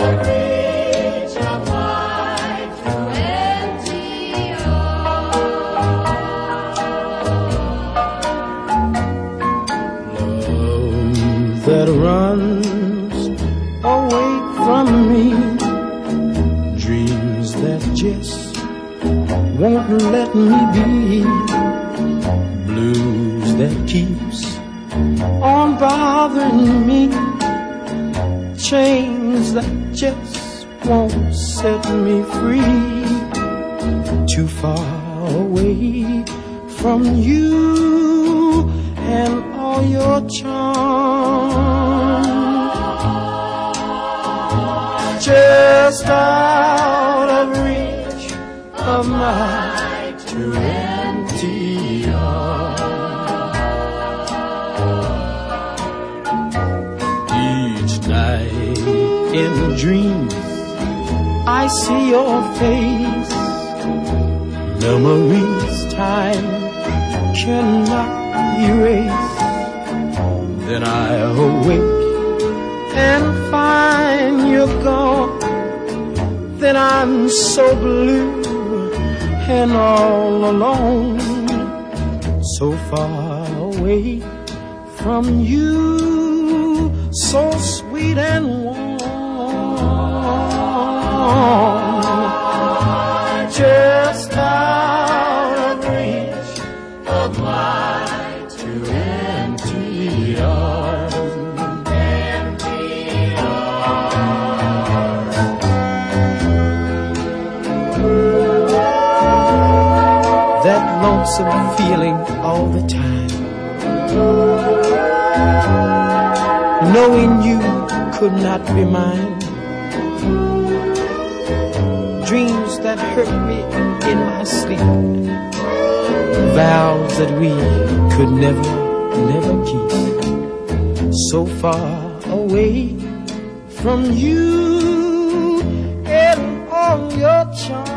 reach of mine to empty Love that runs away from me, dreams that just won't let me be, blues that keeps on bothering me, chains that just won't set me free, too far away from you and all your charms, just out of reach of my too empty arms. Each night in dreams I see your face, memories time cannot erase. Then I awake and find you're gone. Then I'm so blue and all alone, so far away from you, so sweet and warm, just out of reach of my too empty arms. That lonesome feeling all the time, knowing you could not be mine, dreams that hurt me in my sleep, vows that we could never keep, so far away from you and all your charms.